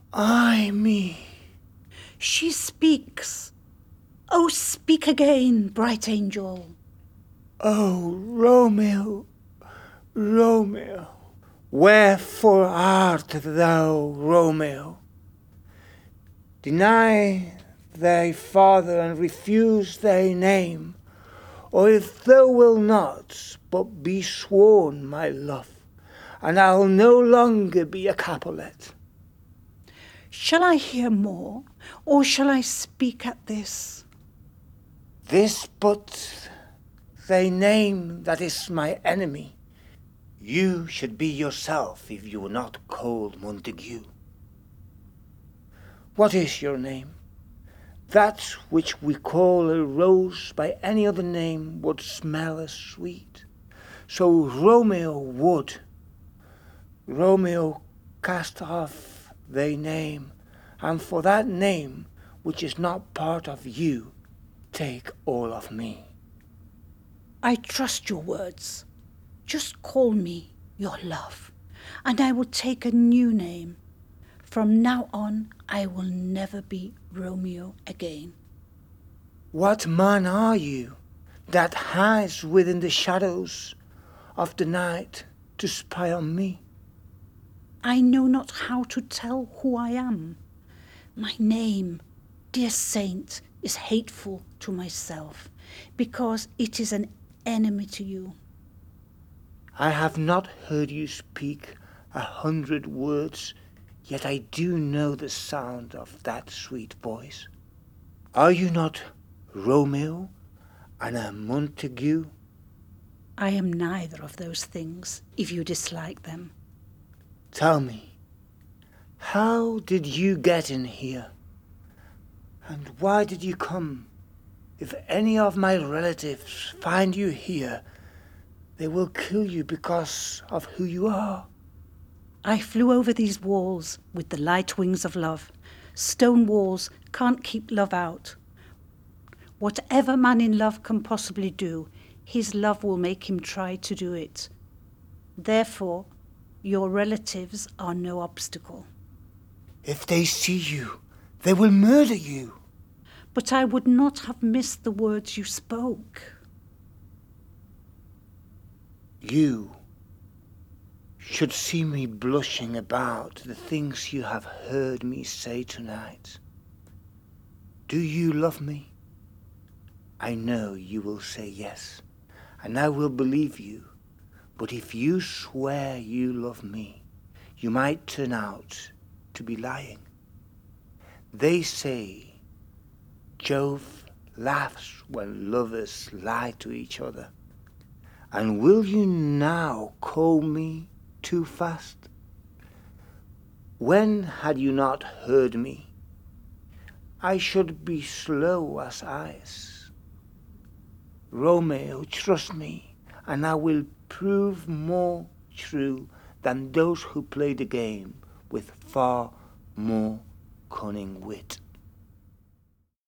Ay me. She speaks. Oh, speak again, bright angel. O Romeo, Romeo, wherefore art thou Romeo? Deny thy father and refuse thy name, or if thou wilt not, but be sworn my love, and I'll no longer be a Capulet. Shall I hear more, or shall I speak at this? This but thy name that is my enemy. You should be yourself if you were not called Montague. What is your name? That which we call a rose by any other name would smell as sweet. So Romeo would. Romeo, cast off thy name, and for that name which is not part of you, take all of me. I trust your words. Just call me your love, and I will take a new name. From now on, I will never be Romeo again. What man are you that hides within the shadows of the night to spy on me? I know not how to tell who I am. My name, dear saint, is hateful to myself, because it is an enemy to you. I have not heard you speak 100 words, yet I do know the sound of that sweet voice. Are you not Romeo and a Montague? I am neither of those things, if you dislike them. Tell me, how did you get in here? And why did you come? If any of my relatives find you here, they will kill you because of who you are. I flew over these walls with the light wings of love. Stone walls can't keep love out. Whatever man in love can possibly do, his love will make him try to do it. Therefore, your relatives are no obstacle. If they see you, they will murder you. But I would not have missed the words you spoke. You should see me blushing about the things you have heard me say tonight. Do you love me? I know you will say yes, and I will believe you. But if you swear you love me, you might turn out to be lying. They say Jove laughs when lovers lie to each other. And will you now call me too fast? When had you not heard me, I should be slow as ice. Romeo, trust me, and I will prove more true than those who play the game with far more cunning wit.